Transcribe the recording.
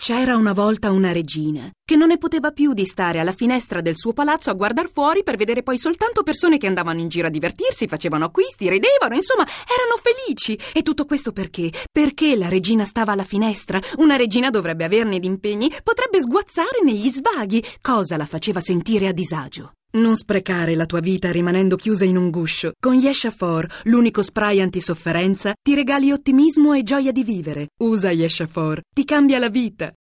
C'era una volta una regina che non ne poteva più di stare alla finestra del suo palazzo a guardar fuori per vedere poi soltanto persone che andavano in giro a divertirsi, facevano acquisti, ridevano, insomma, erano felici. E tutto questo perché? Perché la regina stava alla finestra. Una regina dovrebbe averne di impegni, potrebbe sguazzare negli svaghi. Cosa la faceva sentire a disagio? Non sprecare la tua vita rimanendo chiusa in un guscio. Con Yeshafor, l'unico spray antisofferenza, ti regali ottimismo e gioia di vivere. Usa Yeshafor, ti cambia la vita.